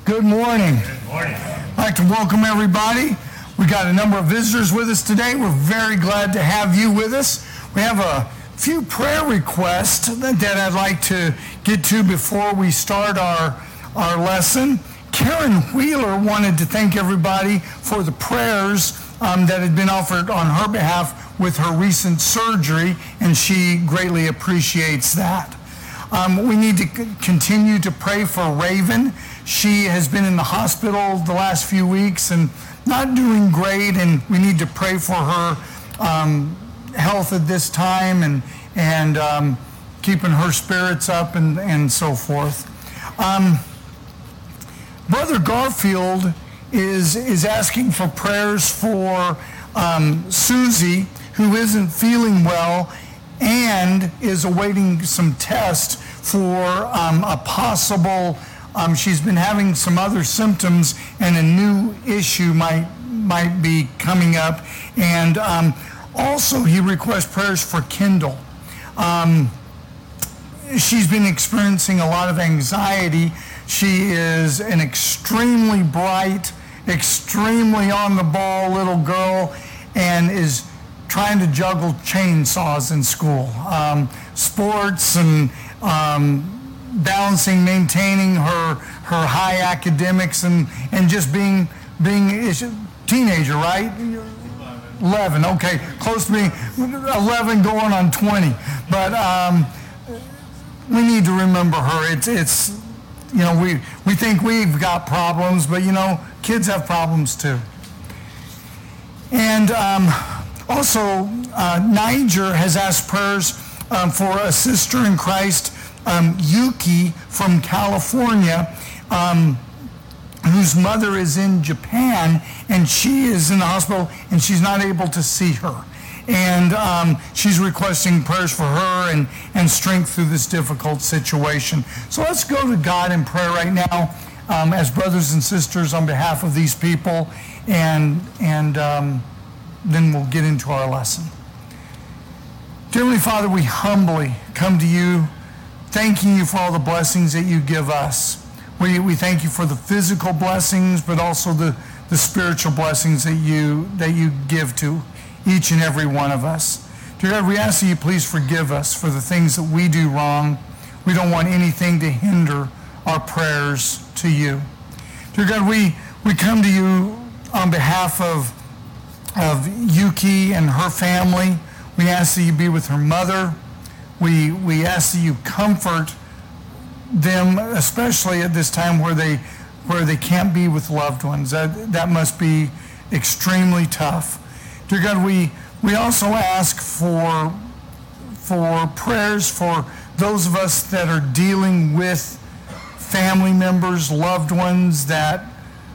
Good morning. Good morning. I'd like to welcome everybody. We got a number of visitors with us today. We're very glad to have you with us. We have a few prayer requests that I'd like to get to before we start our lesson. Karen Wheeler wanted to thank everybody for the prayers that had been offered on her behalf with her recent surgery, and she greatly appreciates that. We need to continue to pray for Raven. She has been in the hospital the last few weeks and not doing great, and we need to pray for her health at this time and keeping her spirits up and so forth. Brother Garfield is asking for prayers for Susie, who isn't feeling well and is awaiting some tests for a possible, she's been having some other symptoms and a new issue might be coming up. And also he requests prayers for Kendall. She's been experiencing a lot of anxiety. She is an extremely bright, extremely on the ball little girl and is trying to juggle chainsaws in school, sports and balancing, maintaining her high academics and just being a teenager, right? 11, okay, close to being 11 going on 20. But we need to remember her. It's you know, we think we've got problems, but you know, kids have problems too. And also, Niger has asked prayers for a sister in Christ, Yuki from California, whose mother is in Japan, and she is in the hospital, and she's not able to see her. And she's requesting prayers for her and strength through this difficult situation. So let's go to God in prayer right now as brothers and sisters on behalf of these people, and then we'll get into our lesson. Dear Heavenly Father, we humbly come to you, thanking you for all the blessings that you give us. We thank you for the physical blessings, but also the spiritual blessings that you give to each and every one of us. Dear God, we ask that you please forgive us for the things that we do wrong. We don't want anything to hinder our prayers to you. Dear God, we come to you on behalf of Yuki and her family. We ask that you be with her mother. We ask that you comfort them, especially at this time where they can't be with loved ones. That must be extremely tough. Dear God, we also ask for prayers for those of us that are dealing with family members, loved ones that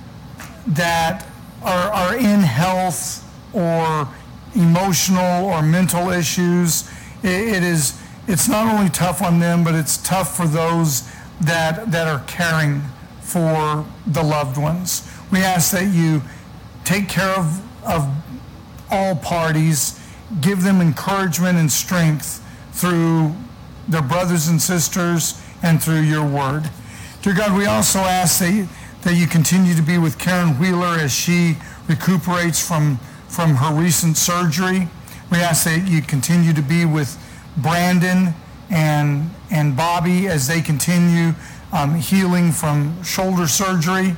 are in health or emotional or mental issues. It's not only tough on them, but it's tough for those that are caring for the loved ones. We ask that you take care of all parties, give them encouragement and strength through their brothers and sisters and through your word. Dear God, we also ask that you continue to be with Karen Wheeler as she recuperates from her recent surgery. We ask that you continue to be with Brandon and Bobby as they continue healing from shoulder surgery.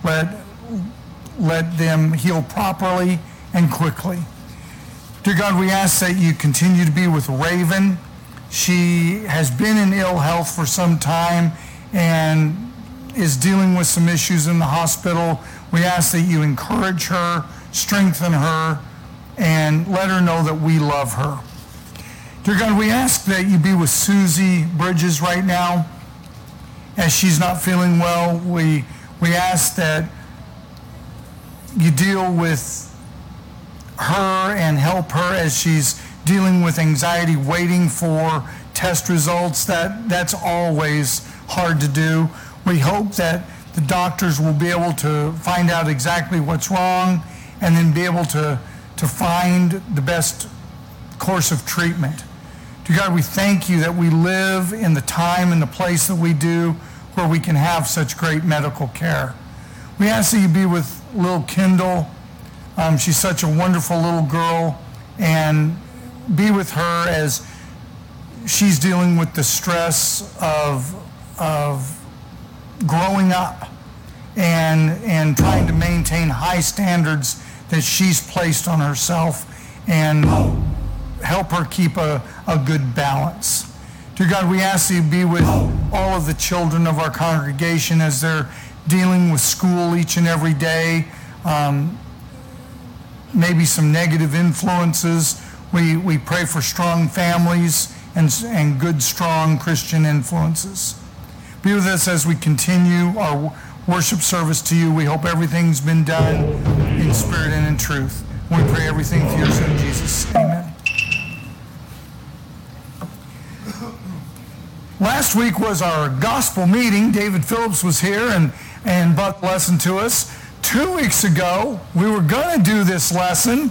Let them heal properly and quickly. Dear God, we ask that you continue to be with Raven. She has been in ill health for some time and is dealing with some issues in the hospital. We ask that you encourage her, strengthen her, and let her know that we love her. Dear God, we ask that you be with Susie Bridges right now as she's not feeling well. We ask that you deal with her and help her as she's dealing with anxiety, waiting for test results. That's always hard to do. We hope that the doctors will be able to find out exactly what's wrong and then be able to find the best course of treatment. Dear God, we thank you that we live in the time and the place that we do where we can have such great medical care. We ask that you be with little Kendall. She's such a wonderful little girl, and be with her as she's dealing with the stress of growing up and trying to maintain high standards that she's placed on herself, and help her keep a good balance. Dear God, we ask that you be with all of the children of our congregation as they're dealing with school each and every day, maybe some negative influences. We pray for strong families and good, strong Christian influences. Be with us as we continue our worship service to you. We hope everything's been done in spirit and in truth. We pray everything through your Son, Jesus. Amen. Last week was our gospel meeting. David Phillips was here and brought the lesson to us. 2 weeks ago, we were going to do this lesson.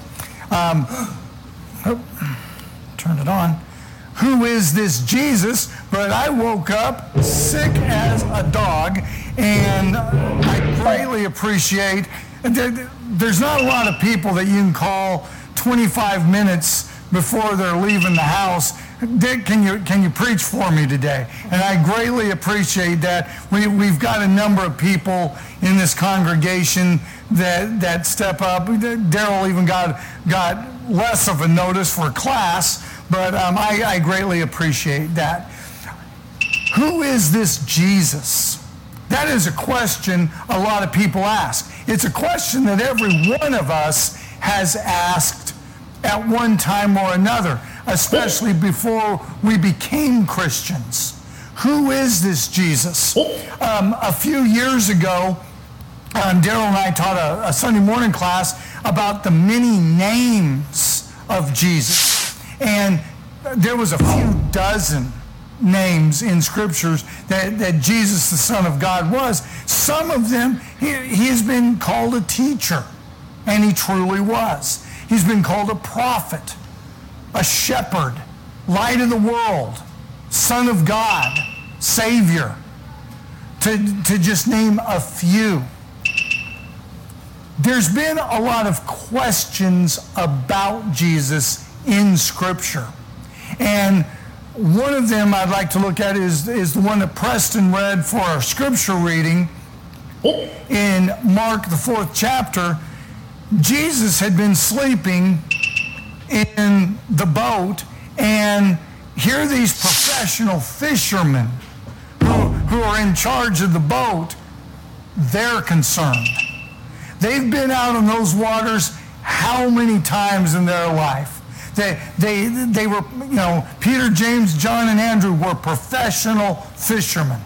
Turn it on. Who is this Jesus? But I woke up sick as a dog, and I greatly appreciate, there's not a lot of people that you can call 25 minutes before they're leaving the house. Dick, can you preach for me today? And I greatly appreciate that. We've got a number of people in this congregation that step up. Daryl even got less of a notice for class, but I greatly appreciate that. Who is this Jesus? That is a question a lot of people ask. It's a question that every one of us has asked at one time or another, especially before we became Christians. Who is this Jesus? A few years ago, Daryl and I taught a Sunday morning class about the many names of Jesus. And there was a few dozen names in scriptures that Jesus, the Son of God, was. Some of them, he has been called a teacher, and he truly was. He's been called a prophet, a shepherd, light of the world, Son of God, Savior, to just name a few. There's been a lot of questions about Jesus in Scripture. And one of them I'd like to look at is the one that Preston read for our Scripture reading. In Mark, the 4th chapter, Jesus had been sleeping in the boat, and here are these professional fishermen who are in charge of the boat. They're concerned. They've been out on those waters how many times in their life? They were, Peter, James, John, and Andrew were professional fishermen.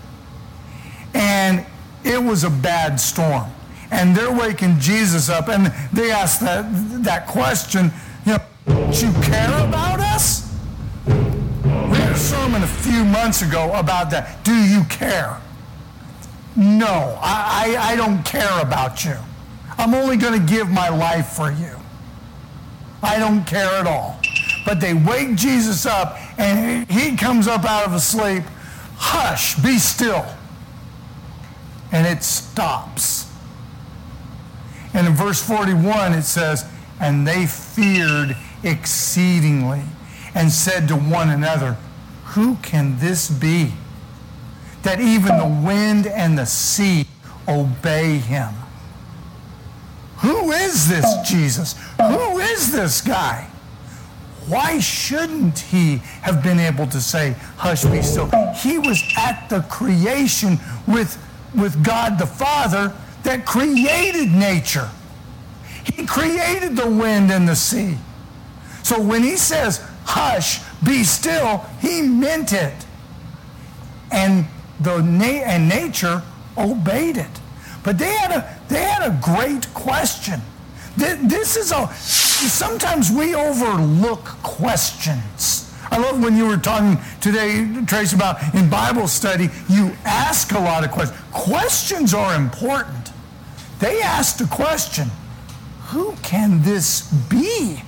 And it was a bad storm. And they're waking Jesus up, and they ask that question, don't you care about us? We had a sermon a few months ago about that. Do you care? No, I don't care about you. I'm only going to give my life for you. I don't care at all. But they wake Jesus up, and he comes up out of a sleep. Hush, be still. And it stops. And in verse 41 it says, and they feared exceedingly and said to one another, who can this be, that even the wind and the sea obey him? Who is this Jesus? Who is this guy? Why shouldn't he have been able to say, hush, be still? He was at the creation with God the Father that created nature. He created the wind and the sea. So when he says, hush, be still, he meant it. And nature obeyed it. But they had a great question. This is sometimes we overlook questions. I love when you were talking today, Trace, about in Bible study, you ask a lot of questions. Questions are important. They asked a question, who can this be?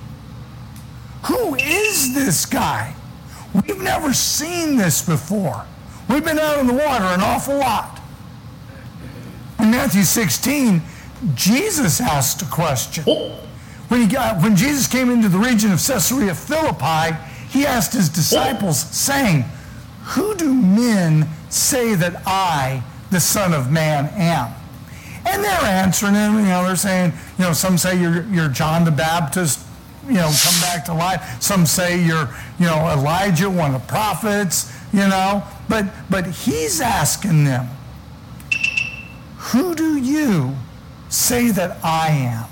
Who is this guy? We've never seen this before. We've been out on the water an awful lot. In Matthew 16, Jesus asked a question. When Jesus came into the region of Caesarea Philippi, he asked his disciples, saying, "Who do men say that I, the Son of Man, am?" And they're answering him, they're saying, some say you're John the Baptist, come back to life. Some say you're, Elijah, one of the prophets, But he's asking them, who do you say that I am?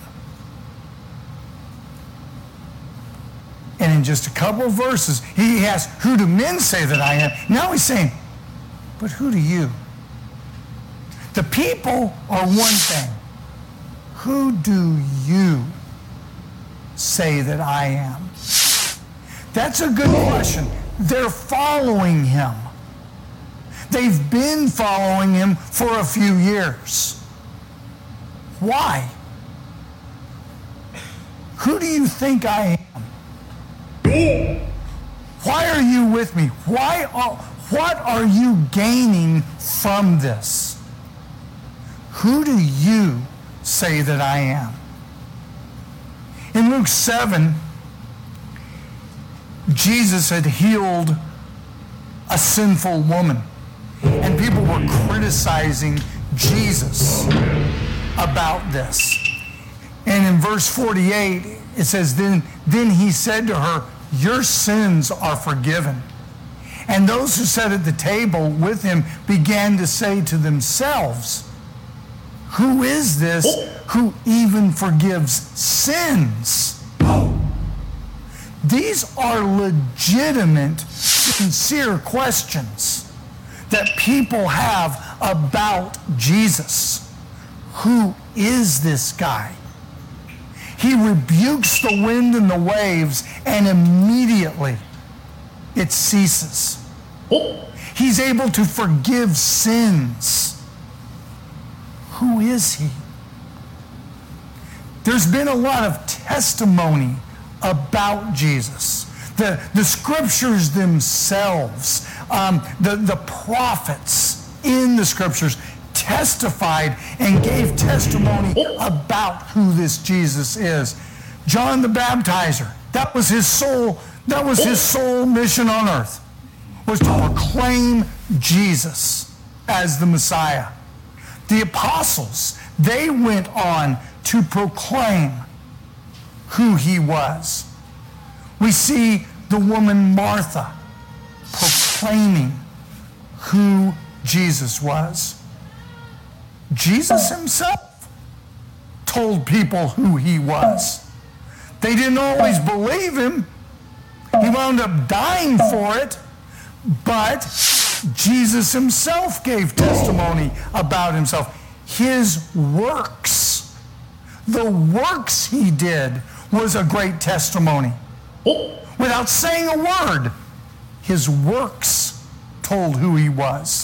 And in just a couple of verses, he asks, who do men say that I am? Now he's saying, but who do you? The people are one thing. Who do you say that I am? That's a good question. They're following him. They've been following him for a few years. Why? Who do you think I am? Why are you with me? What are you gaining from this? Who do you say that I am? In Luke 7, Jesus had healed a sinful woman, and people were criticizing Jesus about this. And in verse 48, it says, Then he said to her, "Your sins are forgiven." And those who sat at the table with him began to say to themselves, "Who is this who even forgives sins?" These are legitimate, sincere questions that people have about Jesus. Who is this guy? He rebukes the wind and the waves, and immediately it ceases. He's able to forgive sins. Who is he? There's been a lot of testimony about Jesus. The scriptures themselves, the prophets in the scriptures testified and gave testimony about who this Jesus is. John the Baptizer, that was his sole mission on earth, was to proclaim Jesus as the Messiah. The apostles, they went on to proclaim who he was. We see the woman Martha proclaiming who Jesus was. Jesus himself told people who he was. They didn't always believe him. He wound up dying for it, but Jesus himself gave testimony about himself. His works, the works he did, was a great testimony. Without saying a word, his works told who he was.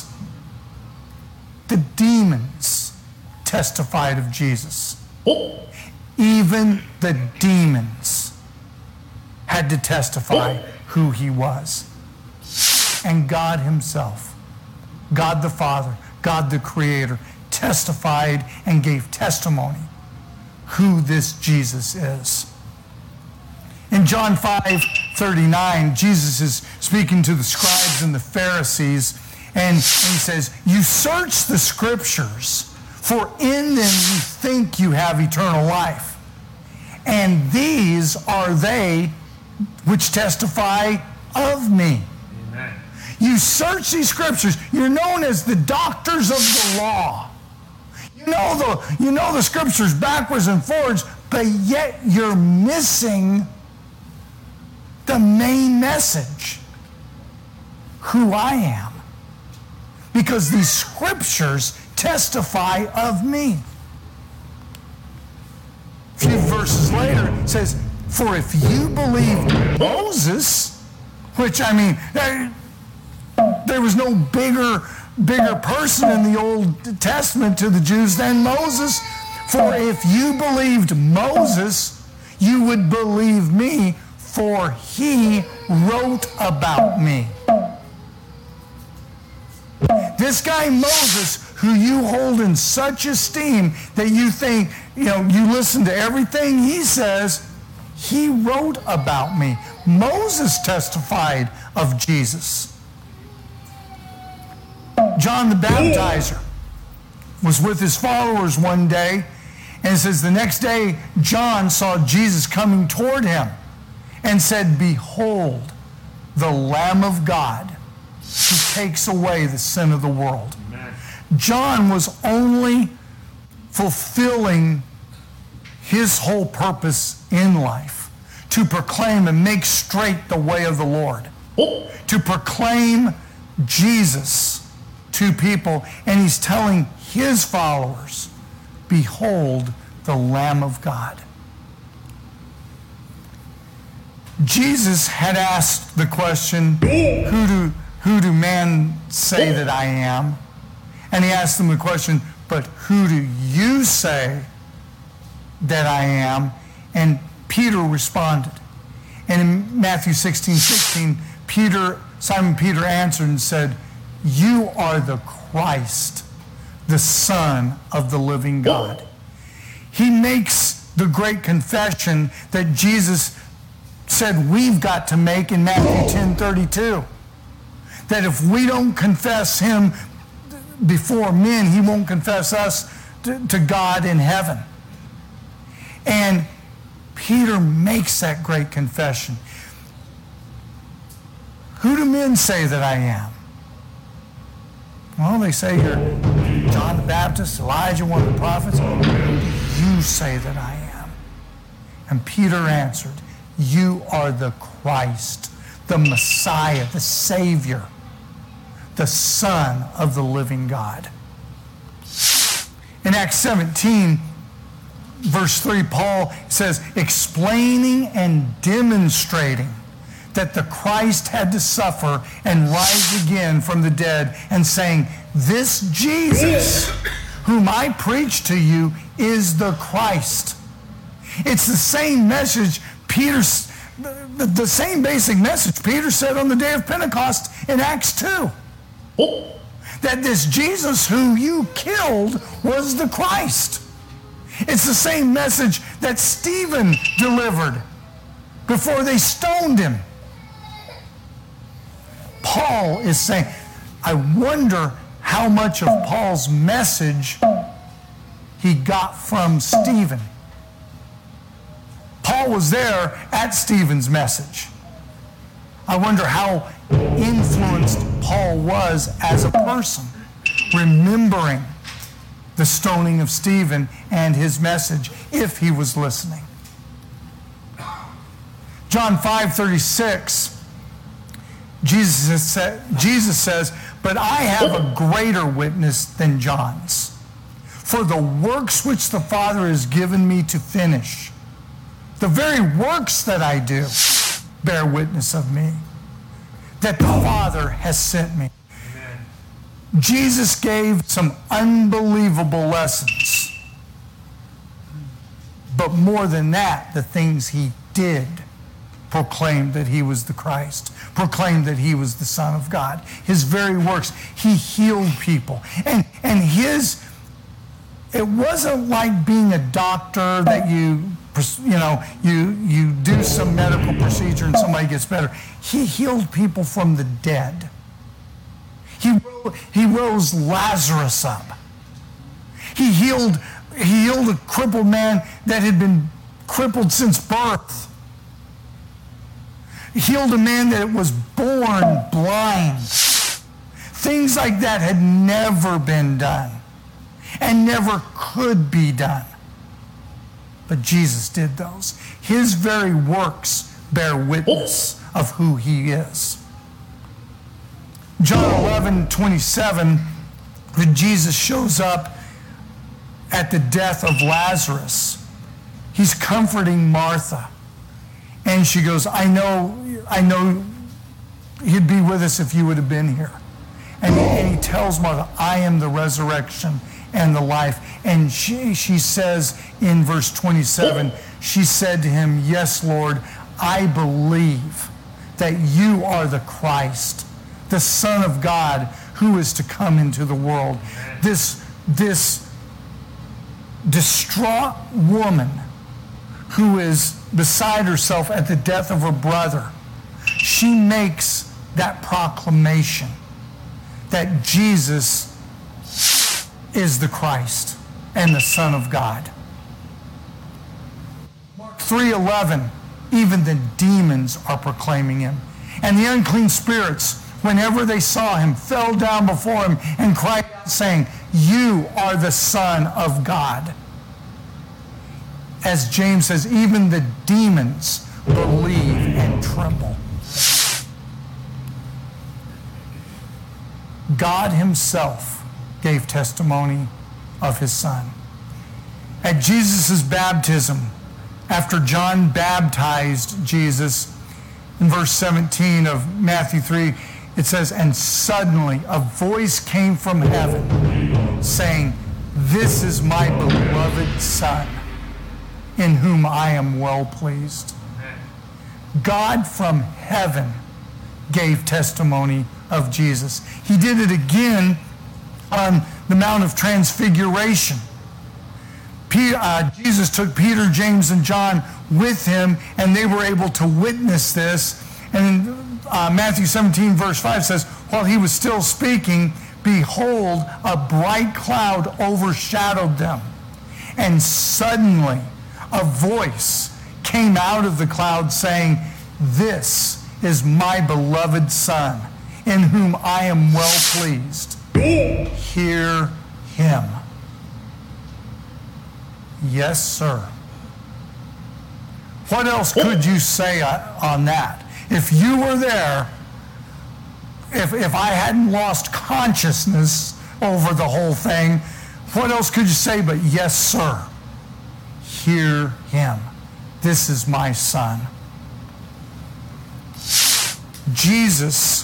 The demons testified of Jesus. Even the demons had to testify who he was. And God himself, God the Father, God the Creator, testified and gave testimony who this Jesus is. In John 5:39, Jesus is speaking to the scribes and the Pharisees, and he says, "You search the scriptures, for in them you think you have eternal life. And these are they which testify of me." Amen. You search these scriptures. You're known as the doctors of the law. You know the scriptures backwards and forwards, but yet you're missing the main message, who I am. Because these scriptures testify of me. A few verses later, it says, "For if you believed Moses," which, there was no bigger person in the Old Testament to the Jews than Moses. "For if you believed Moses, you would believe me, for he wrote about me." This guy Moses who you hold in such esteem that you think, you listen to everything he says, he wrote about me. Moses testified of Jesus. John the Baptizer was with his followers one day, and it says the next day John saw Jesus coming toward him and said, "Behold, the Lamb of God who takes away the sin of the world." Amen. John was only fulfilling his whole purpose in life, to proclaim and make straight the way of the Lord, to proclaim Jesus to people. And he's telling his followers, "Behold the Lamb of God." Jesus had asked the question, who do man say that I am? And he asked them the question, "But who do you say that I am?" And Peter responded. And in Matthew 16:16, Simon Peter answered and said, "You are the Christ, the Son of the living God." He makes the great confession that Jesus said we've got to make in Matthew 10:32. That if we don't confess him before men, he won't confess us to God in heaven. And Peter makes that great confession. Who do men say that I am? Well, they say you're John the Baptist, Elijah, one of the prophets. Who do you say that I am? And Peter answered, "You are the Christ, the Messiah, the Savior, the Son of the living God." In Acts 17, verse 3, Paul says, explaining and demonstrating that the Christ had to suffer and rise again from the dead, and saying, "This Jesus, whom I preach to you, is the Christ." It's the same message the same basic message Peter said on the day of Pentecost in Acts 2. That this Jesus who you killed was the Christ. It's the same message that Stephen delivered before they stoned him. Paul is saying, I wonder how much of Paul's message he got from Stephen. Paul was there at Stephen's message. I wonder how influenced Paul was as a person, remembering the stoning of Stephen and his message, if he was listening. John 5:36, Jesus says, "But I have a greater witness than John's. For the works which the Father has given me to finish, the very works that I do, bear witness of me, that the Father has sent me." Amen. Jesus gave some unbelievable lessons. But more than that, the things he did proclaimed that he was the Christ, proclaimed that he was the Son of God. His very works, he healed people. And it wasn't like being a doctor that you do some medical procedure and somebody gets better. He healed people from the dead. He rose Lazarus up. He healed a crippled man that had been crippled since birth. He healed a man that was born blind. Things like that had never been done and never could be done. But Jesus did those. His very works bear witness of who he is. John 11:27, when Jesus shows up at the death of Lazarus, he's comforting Martha. And she goes, I know he'd be with us if you would have been here. And he tells Martha, "I am the resurrection and the life." And she says in verse 27, she said to him, "Yes, Lord, I believe that you are the Christ, the Son of God, who is to come into the world. This distraught woman who is beside herself at the death of her brother, she makes that proclamation that Jesus is the Christ and the Son of God. Mark 3:11, even the demons are proclaiming him. And the unclean spirits, whenever they saw him, fell down before him and cried out, saying, "You are the Son of God." As James says, even the demons believe and tremble. God himself gave testimony of his Son. At Jesus' baptism, after John baptized Jesus, in verse 17 of Matthew 3, it says, "And suddenly a voice came from heaven, saying, 'This is my beloved Son, in whom I am well pleased.'" God from heaven gave testimony of Jesus. He did it again on the Mount of Transfiguration. Jesus took Peter, James, and John with him, and they were able to witness this. And in Matthew 17, verse 5 says, "While he was still speaking, behold, a bright cloud overshadowed them. And suddenly a voice came out of the cloud saying, 'This is my beloved Son, in whom I am well pleased. Hear him.'" Yes, sir. What else could you say on that? If you were there, if I hadn't lost consciousness over the whole thing, what else could you say but, "Yes, sir, hear him. This is my Son"? Jesus,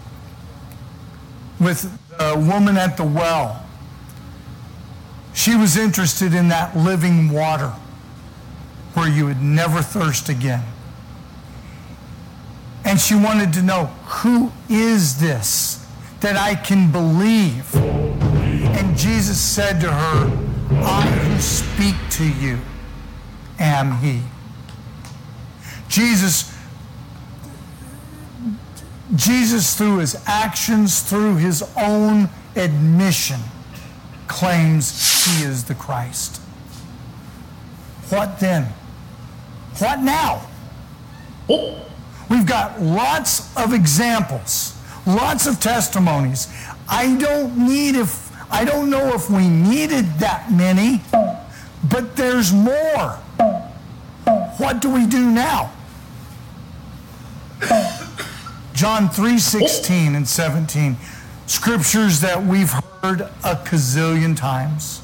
with the woman at the well, she was interested in that living water where you would never thirst again. And she wanted to know, who is this that I can believe? And Jesus said to her, "I who speak to you am he." Jesus, through his actions, through his own admission, claims he is the Christ. What then? What now? We've got lots of examples, lots of testimonies. I don't know if we needed that many, but there's more. What do we do now? John 3:16 and 17, scriptures that we've heard a gazillion times.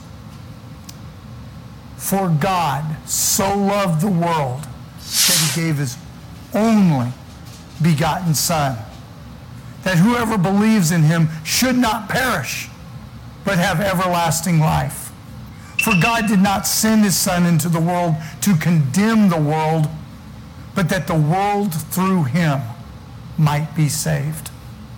"For God so loved the world that he gave his only begotten Son, that whoever believes in him should not perish, but have everlasting life. For God did not send his Son into the world to condemn the world, but that the world through him might be saved."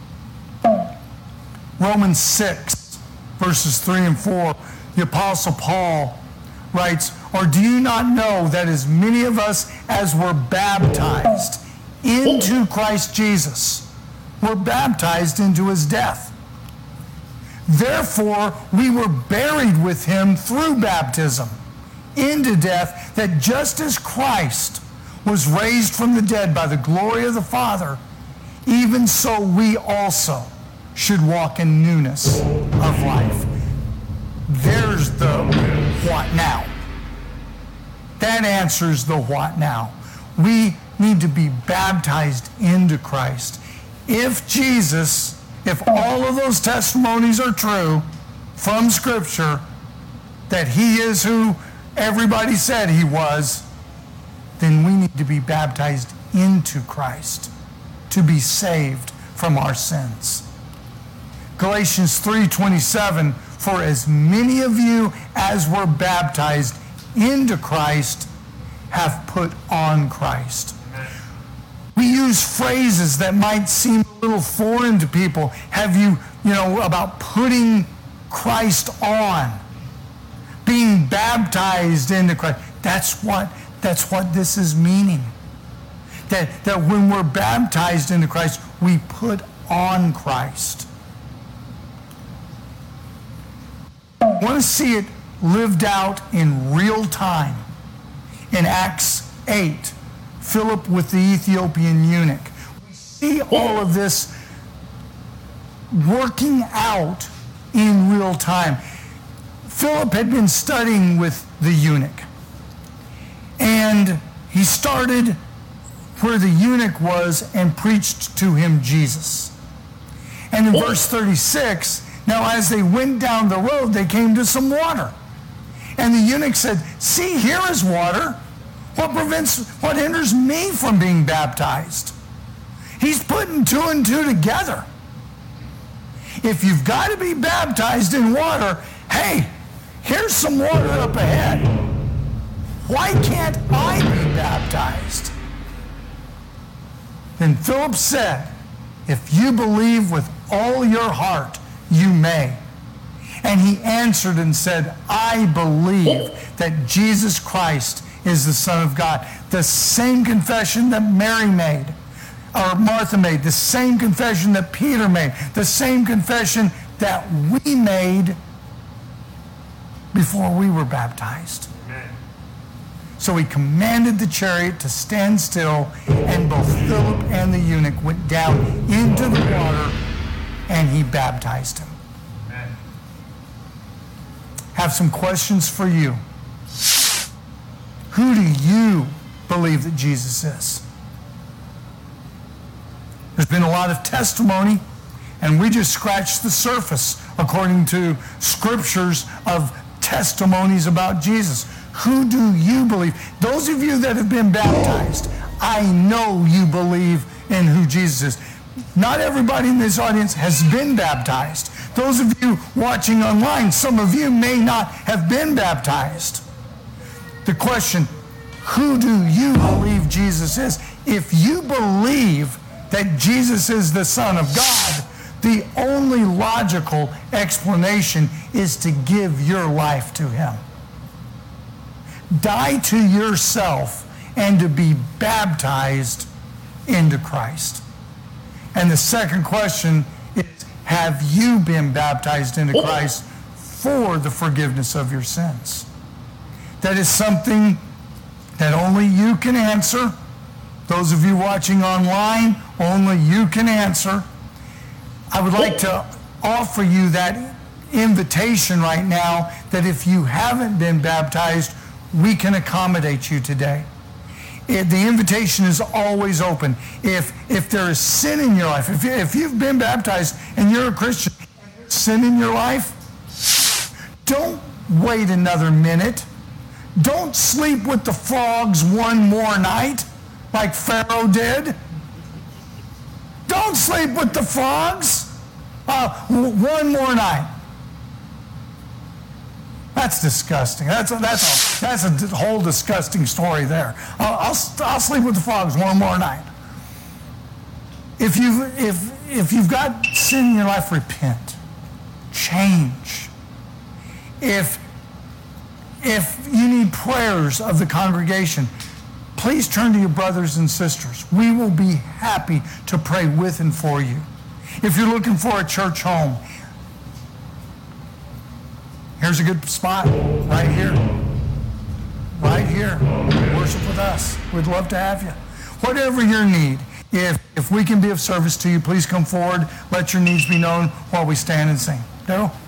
Romans 6, verses 3 and 4, the Apostle Paul writes, "Or do you not know that as many of us as were baptized into Christ Jesus were baptized into his death? Therefore we were buried with him through baptism into death, that just as Christ was raised from the dead by the glory of the Father, even so we also should walk in newness of life." There's the what now. That answers the what now. We need to be baptized into Christ. If all of those testimonies are true from Scripture, that he is who everybody said he was, then we need to be baptized into Christ to be saved from our sins. Galatians 3:27, "For as many of you as were baptized into Christ have put on Christ." We use phrases that might seem a little foreign to people. Have you about putting Christ on, being baptized into Christ. That's what this is meaning. That when we're baptized into Christ, we put on Christ. I want to see it lived out in real time. In Acts 8, Philip with the Ethiopian eunuch. We see all of this working out in real time. Philip had been studying with the eunuch. And he started where the eunuch was and preached to him Jesus. And in verse 36, now as they went down the road, they came to some water. And the eunuch said, "See, here is water. What hinders me from being baptized?" He's putting two and two together. If you've got to be baptized in water, hey, here's some water up ahead. Why can't I be baptized? Then Philip said, "If you believe with all your heart, you may." And he answered and said, "I believe that Jesus Christ is the Son of God." The same confession that Mary made, or Martha made, the same confession that Peter made, the same confession that we made before we were baptized. Amen. So he commanded the chariot to stand still, and both Philip and the eunuch went down into the water, and he baptized him. Amen. Have some questions for you. Who do you believe that Jesus is? There's been a lot of testimony, and we just scratched the surface according to scriptures of testimonies about Jesus. Who do you believe? Those of you that have been baptized, I know you believe in who Jesus is. Not everybody in this audience has been baptized. Those of you watching online, some of you may not have been baptized. The question, who do you believe Jesus is? If you believe that Jesus is the Son of God, the only logical explanation is to give your life to him. Die to yourself and to be baptized into Christ. And the second question is, have you been baptized into Christ for the forgiveness of your sins? That is something that only you can answer. Those of you watching online, only you can answer. I would like to offer you that invitation right now that if you haven't been baptized, we can accommodate you today. The invitation is always open. If there is sin in your life, if you've been baptized and you're a Christian, and there's sin in your life, don't wait another minute. Don't sleep with the frogs one more night like Pharaoh did. Don't sleep with the frogs one more night. That's disgusting. That's a whole disgusting story there. I'll sleep with the frogs one more night. If you've got sin in your life, repent. Change. If you need prayers of the congregation, please turn to your brothers and sisters. We will be happy to pray with and for you. If you're looking for a church home, here's a good spot, right here. Right here. Worship with us. We'd love to have you. Whatever your need, if we can be of service to you, please come forward. Let your needs be known while we stand and sing. Daryl?